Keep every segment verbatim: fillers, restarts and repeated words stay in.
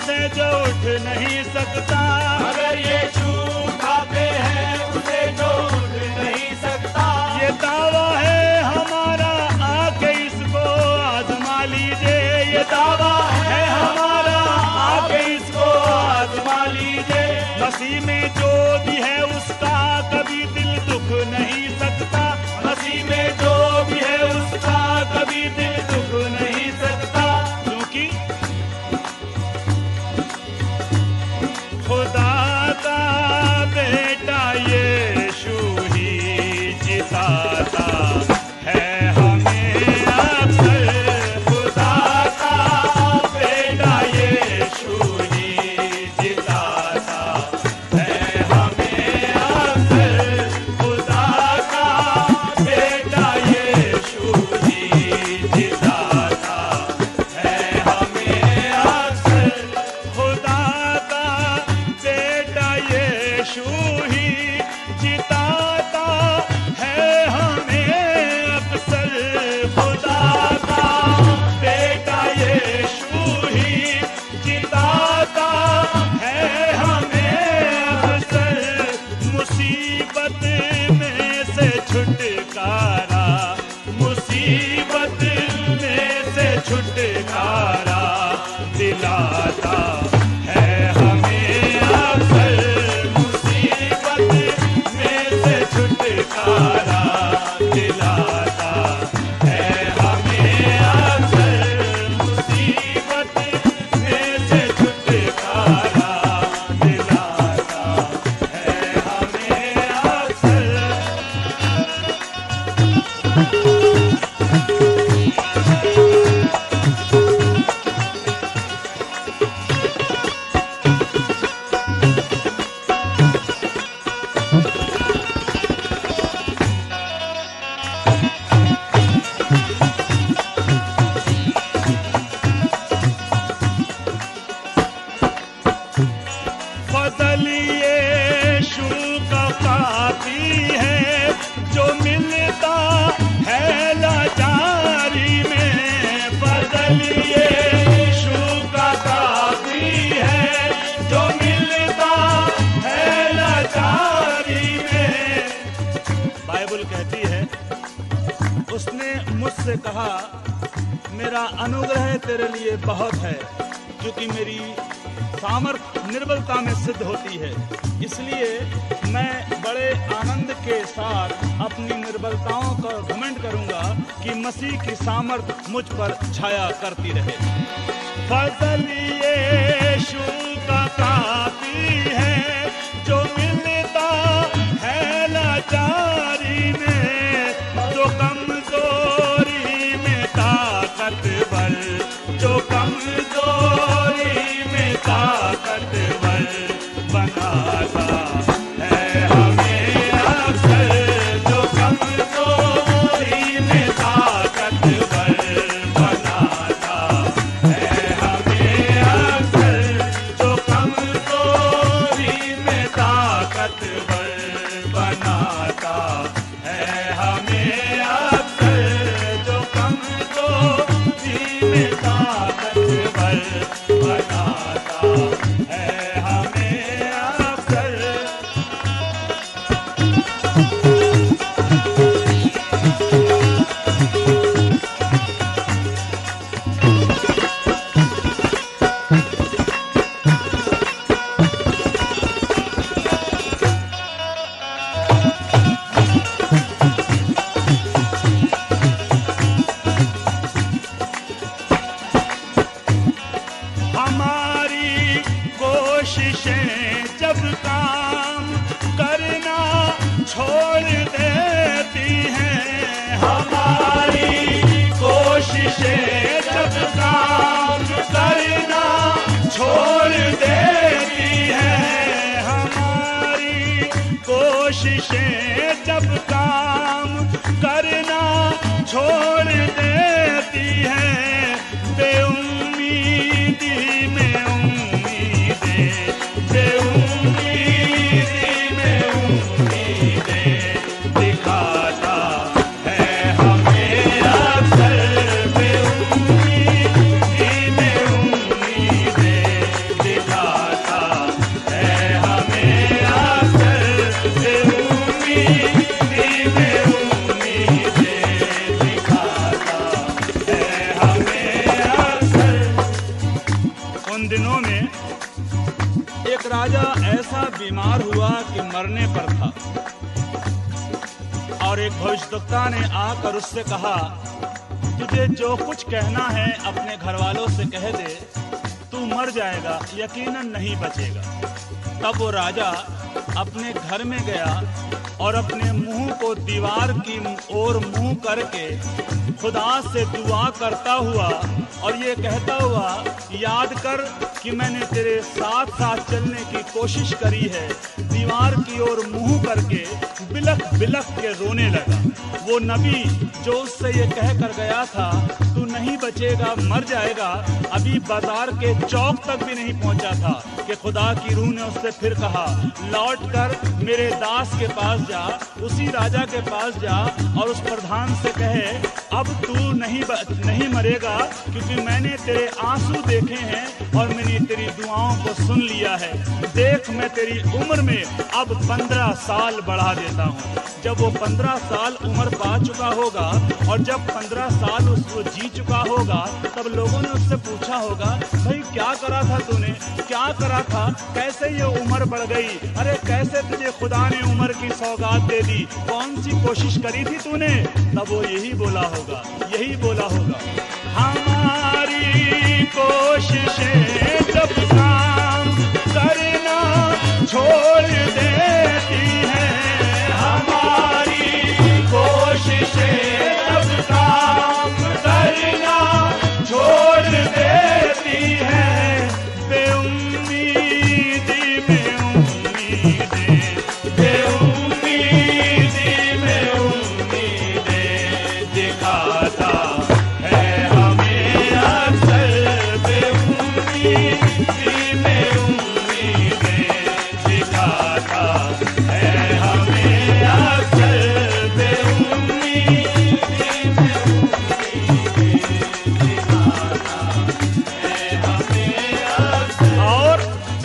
उसे जो उठ नहीं सकता, अगर यीशु उठा पे है उसे जो उठ नहीं सकता। ये दावा है हमारा, आके इसको आजमा लीजिए। ये दावा है हमारा, आके इसको आजमा लीजिए। मसीह में जो भी है उसका कभी दिल दुख नहीं सकता, मसीह में जो भी है उसका कभी दिल दुख नहीं सकता। क्योंकि खुदा का बेटा यीशु ही जिताता है हमें अक्सर। खुदा का बेटा यीशु ही जिताता है हमें अक्सर। खुदा का बेटा यीशु ही जिताता है हमें अक्सर। खुदा का बेटा यीशु ही जिताता है हमें अक्सर। खुदा का बेटा यीशु ही जिताता है हमें अक्सर। मुसीबत में से छुटकारा, मुसीबत में से छुटकारा दिलाता है हमें अक्सर। मुसीबत में से छुटकारा दिलाता है हमें अक्सर। मुसीबत में से छुटकारा दिलाता है हमें अक्सर। फजल यीशु का काफी है जो मिलता है लाचारी में। फजल यीशु का काफी है जो मिलता है लाचारी में। बाइबल कहती है, उसने मुझसे कहा मेरा अनुग्रह तेरे लिए बहुत है, क्योंकि मेरी सामर्थ निर्बलता में सिद्ध होती है। इसलिए मैं बड़े आनंद के साथ अपनी निर्बलताओं का घमंड करूंगा कि मसीह की सामर्थ मुझ पर छाया करती रहे। फजल यीशु का काफी है जो मिलता है लाचारी में। जो कमजोरी में ताकतवर, जो कमजोरी में ताकतवर बनाता है हमें अक्सर। जो कमजोरी में ताकतवर बनाता है हमें अक्सर। जो कमजोरी में ताकतवर बनाता है हमें अक्सर। जो कमजोरी में ताकतवर बनाता है हमें अक्सर। हमारी कोशिशें जब काम करना छोड़ देती हैं। हमारी कोशिशें जब काम करना छोड़ देती हैं। हमारी कोशिशें जब काम करना छोड़ देती हैं। बेउम्मीदी में उम्मीदें, बेउम्मीदी में उम्मीदें दिनों में एक राजा ऐसा बीमार हुआ कि मरने पर था, और एक भविष्यवक्ता ने आकर उससे कहा, तुझे जो कुछ कहना है अपने घर वालों से कह दे, तू मर जाएगा, यकीनन नहीं बचेगा। तब वो राजा अपने घर में गया और अपने मुंह को दीवार की ओर मुंह करके खुदा से दुआ करता हुआ और ये कहता हुआ, याद कर कि मैंने तेरे साथ साथ चलने की कोशिश करी है, दीवार की ओर मुंह करके बिलख बिलख के रोने लगा। वो नबी जो उससे ये कह कर गया था, तू नहीं बचेगा, मर जाएगा, अभी बाजार के चौक तक भी नहीं पहुंचा था कि खुदा की रूह ने उससे फिर कहा, लौट कर मेरे दास के पास जा, उसी राजा के पास जा और उस प्रधान से कहे, अब तू नहीं नहीं मरेगा, क्योंकि मैंने तेरे आंसू देखे हैं और मैंने तेरी दुआओं को सुन लिया है। देख, मैं तेरी उम्र में अब पंद्रह साल बढ़ा देता हूँ। जब वो पंद्रह साल उम्र पा चुका होगा और जब पंद्रह साल उसको जी चुका होगा, तब लोगों ने उससे पूछा होगा, भाई क्या करा था तूने, क्या करा था, कैसे ये उम्र बढ़ गई, अरे कैसे तुझे खुदा ने उम्र की सौगात दे दी, कौन सी कोशिश करी थी तूने? तब वो यही बोला होगा, यही बोला होगा, हमारी कोशिशें जब काम करना छोड़ देती हैं, हमारी कोशिशें जब काम करना छोड़ देती हैं, बेउम्मीदी में उम्मीदें, बेउम्मीदी में उम्मीदें दिखाता है हमें अक्सर, बेउम्मीदी में उम्मीदें दिखाता है हमें अक्सर, बेउम्मीदी में उम्मीदें दिखाता है हमें अक्सर। और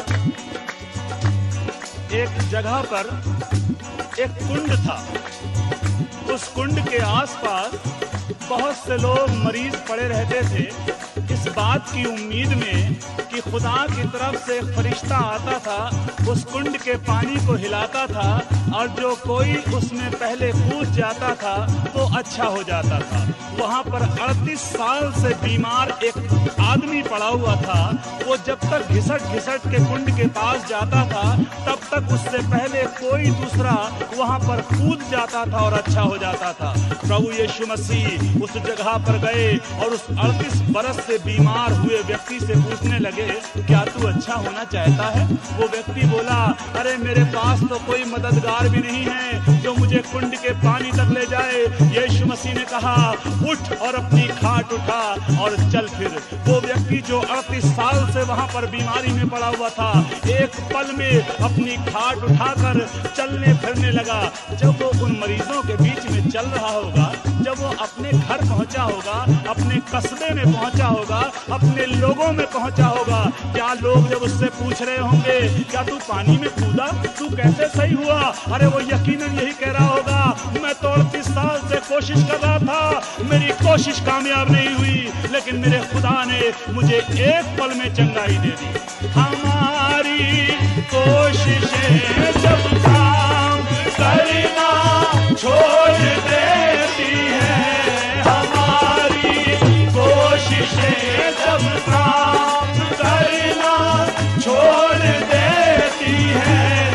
एक जगह पर एक कुंड था, उस कुंड के आसपास बहुत से लोग मरीज पड़े रहते थे, इस बात की उम्मीद में कि खुदा की तरफ से एक फरिश्ता आता था, उस कुंड के पानी को हिलाता था और जो कोई उसमें पहले कूद जाता था वो अच्छा हो जाता था। वहाँ पर अड़तीस साल से बीमार एक आदमी पड़ा हुआ था, वो जब तक घिसट घिसट के कुंड के पास जाता था तब तक उससे पहले कोई दूसरा वहाँ पर कूद जाता था और अच्छा हो जाता था। प्रभु यीशु मसीह उस जगह पर गए और उस अड़तीस बरस से बीमार हुए व्यक्ति से पूछने लगे, क्या तू अच्छा होना चाहता है? वो व्यक्ति बोला, अरे मेरे पास तो कोई मददगार भी नहीं है जो मुझे कुंड के पानी तक ले जाए। यीशु मसीह ने कहा, उठ और अपनी खाट उठा और चल फिर। वो व्यक्ति जो अड़तीस साल से वहां पर बीमारी में पड़ा हुआ था, एक पल में अपनी खाट उठाकर चलने फिरने लगा। जब वो उन मरीजों के बीच में चल रहा होगा, जब वो अपने घर पहुंचा होगा, अपने कस्बे में पहुंचा होगा, अपने लोगों में पहुंचा होगा, क्या लोग जब उससे पूछ रहे होंगे, क्या तू पानी में कूदा, तू कैसे सही हुआ? अरे वो यकीनन यही कह रहा होगा, मैं तो अड़तीस साल से कोशिश कर रहा था, मेरी कोशिश कामयाब नहीं हुई, लेकिन मेरे खुदा ने मुझे एक पल में चंगाई दे दी। हमारी कोशिशें जब काम करना छोड़ देती है, हमारी कोशिशें जब काम करना छोड़ देती है,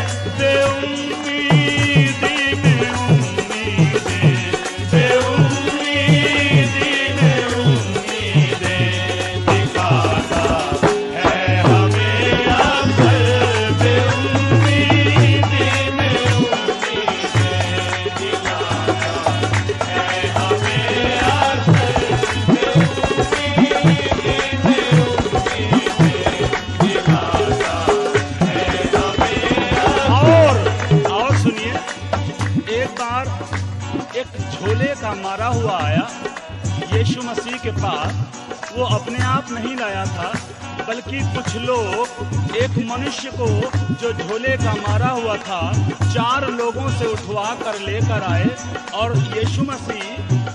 बेउम्मीदी में उम्मीदें, बेउम्मीदी में उम्मीदें दिखाता है हमें अक्सर, बेउम्मीदी में उम्मीदें दिखाता है हमें अक्सर, बेउम्मीदी में उम्मीदें दिखाता है हमें। और और सुनिए, एक बार एक झोले का मारा हुआ आया यीशु मसीह के पास। वो अपने आप नहीं लाया था, बल्कि कुछ लोग एक मनुष्य को जो झोले का मारा हुआ था, चार लोगों से उठवा कर लेकर आए और यीशु मसीह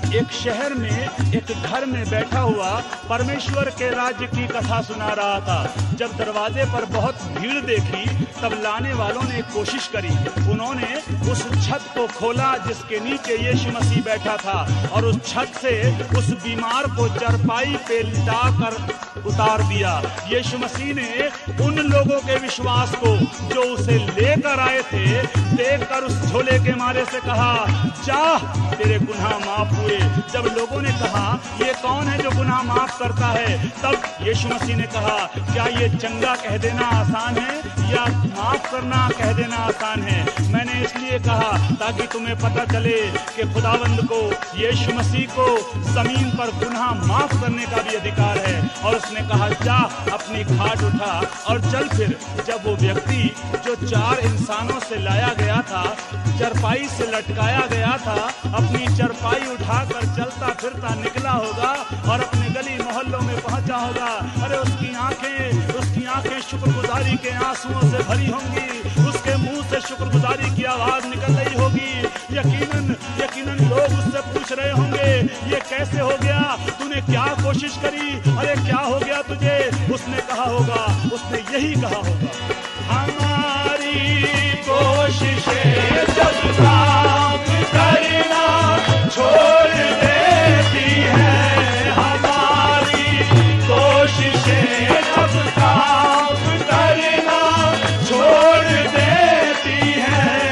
एक शहर में एक घर में बैठा हुआ परमेश्वर के राज्य की कथा सुना रहा था। जब दरवाजे पर बहुत भीड़ देखी तब लाने वालों ने कोशिश करी। उन्होंने उस छत को खोला जिसके नीचे यीशु मसीह बैठा था और उस छत से उस बीमार को चरपाई पे लिटा कर उतार दिया। यीशु मसीह ने उन लोगों के विश्वास को जो उसे लेकर आए थे देखकर उस झोले के मारे से कहा, जा तेरे गुनाह माफ हुए। जब लोगों ने कहा ये कौन है जो गुनाह माफ करता है, तब यीशु मसीह ने कहा, क्या ये चंगा कह देना आसान है या माफ करना कह देना आसान है? मैंने इसलिए कहा ताकि तुम्हें पता चले कि खुदावंद को, यीशु मसीह को जमीन पर गुनाह माफ करने का भी अधिकार है। और उसने कहा, जा अपनी खाट उठा और चल। फिर जब वो व्यक्ति जो चार इंसानों से लाया गया था, चरपाई से लटकाया गया था, अपनी चरपाई उठाकर चलता फिरता निकला होगा और अपने गली मोहल्लों में पहुंचा होगा, अरे उसकी आंखें उसकी आंखें शुक्रगुजारी के आंसुओं से भरी होंगी, उसके मुंह से शुक्रगुजारी की आवाज निकल रही होगी। यकीनन यकीनन लोग उससे पूछ रहे होंगे, ये कैसे हो गया, तूने क्या कोशिश करी, अरे क्या हो गया तुझे? उसने कहा होगा, उसने यही कहा होगा, हमारी कोशिशें जब काम करना छोड़ देती है, हमारी कोशिशें जब काम करना छोड़ देती है,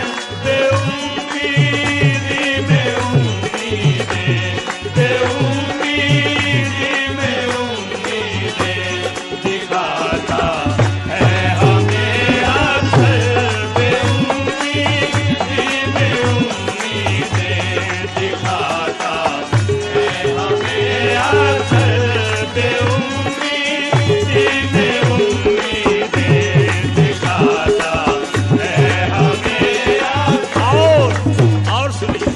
बेउम्मीदी में उम्मीदें, बेउम्मीदी में उम्मीदें दिखाता है हमें अक्सर, बेउम्मीदी में उम्मीदें दिखाता है हमें अक्सर, बेउम्मीदी में उम्मीदें दिखाता है हमें अक्सर। और और सुनिए,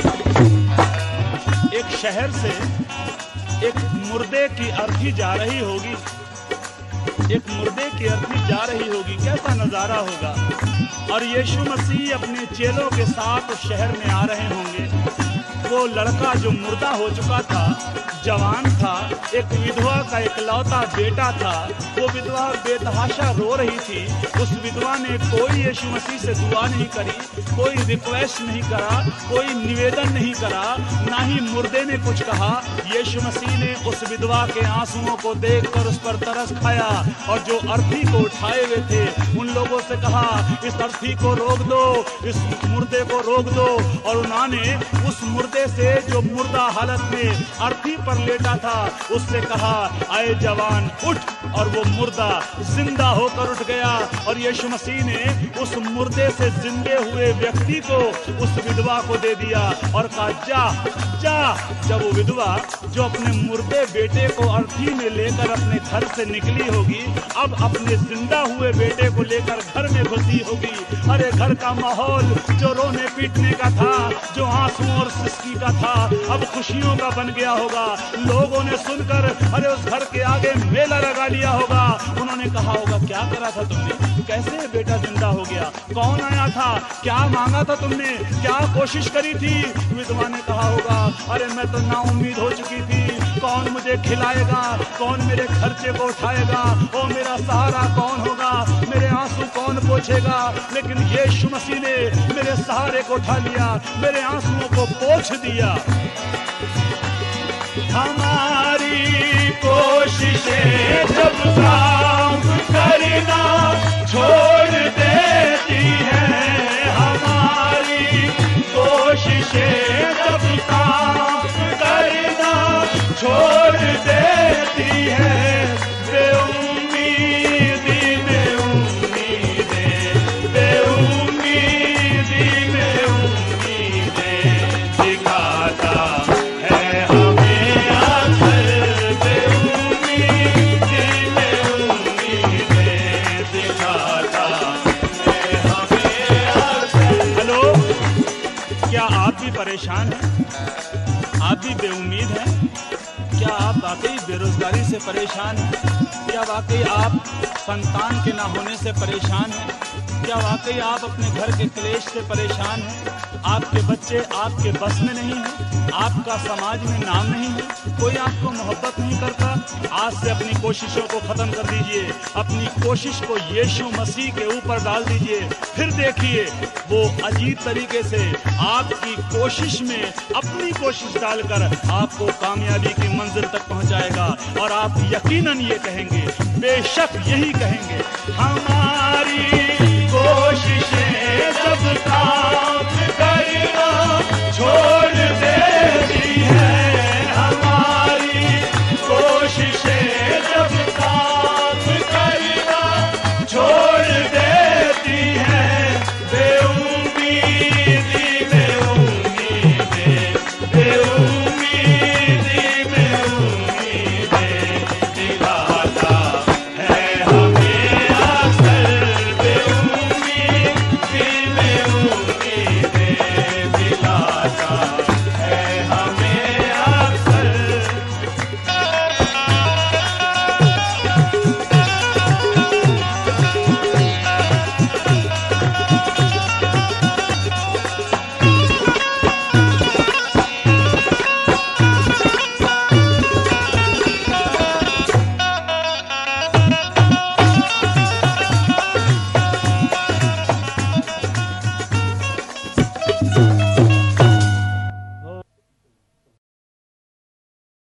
एक शहर से एक मुर्दे की अर्थी जा रही होगी, एक मुर्दे की अर्थी जा रही होगी, कैसा नजारा होगा। और यीशु मसीह अपने चेलों के साथ उस शहर में आ रहे होंगे। वो लड़का जो मुर्दा हो चुका था, जवान था, एक विधवा का इकलौता बेटा था, वो विधवा बेतहाशा रो रही थी। उस विधवा ने कोई यीशु मसीह से दुआ नहीं करी, कोई रिक्वेस्ट नहीं करा, कोई निवेदन नहीं करा, ना ही मुर्दे ने कुछ कहा। यीशु मसीह ने उस विधवा के आंसुओं को देखकर उस पर तरस खाया और जो अर्थी को उठाए हुए थे उन लोगों से कहा, इस अर्थी को रोक दो, इस मुर्दे को रोक दो। और उन्होंने उस मुर्दे से जो मुर्दा हालत में अर्थी पर लेटा था उससे कहा, आए जवान उठ। और वो मुर्दा जिंदा होकर उठ गया और यीशु मसीह ने उस मुर्दे से जिंदे हुए व्यक्ति को उस विधवा को दे दिया और कहा, जा जा। जब वो विधवा जो अपने मुर्दे बेटे को अर्थी में लेकर अपने घर से निकली होगी, अब अपने जिंदा हुए बेटे को लेकर घर में घुसी होगी। अरे घर का माहौल जो रोने पीटने का था, जो आंसू और सिसकी का था, अब खुशियों का बन गया होगा। लोगों ने सुनकर अरे उस घर के आगे मेला लगा लिया होगा। उन्होंने कहा होगा, क्या करा था तुमने, कैसे बेटा जिंदा हो गया, कौन आया था, क्या मांगा था तुमने, क्या कोशिश करी थी? विधवा ने कहा होगा, अरे मैं तो ना उम्मीद हो चुकी थी, कौन मुझे खिलाएगा, कौन मेरे खर्चे को उठाएगा, ओ मेरा सहारा कौन होगा, मेरे आंसू कौन पोंछेगा। लेकिन यीशु मसीह ने मेरे सहारे को उठा लिया, मेरे आंसुओं को पोंछ दिया। हमारी कोशिशें जब काम करना छोड़ देती है, हमारी कोशिशें जब काम करना छोड़ देती है, बेउम्मीदी में उम्मीदें, बेउम्मीदी में उम्मीदें दिखाता है हमें अक्सर, बेउम्मीदी में उम्मीदें दिखाता है हमें अक्सर। हेलो, क्या आप भी परेशान हैं? आप भी बेउम्मीद हैं? क्या आप वाकई बेरोजगारी से परेशान हैं? क्या वाकई आप संतान के ना होने से परेशान हैं? क्या वाकई आप अपने घर के क्लेश से परेशान हैं? आपके बच्चे आपके बस में नहीं हैं, आपका समाज में नाम नहीं है, कोई आपको मोहब्बत नहीं करता? आज से अपनी कोशिशों को खत्म कर दीजिए, अपनी कोशिश को यीशु मसीह के ऊपर डाल दीजिए। फिर देखिए वो अजीब तरीके से आपकी कोशिश में अपनी कोशिश डालकर आपको कामयाबी की मंजिल तक पहुंचाएगा। और आप यकीनन ये कहेंगे, बेशक यही कहेंगे, हमारा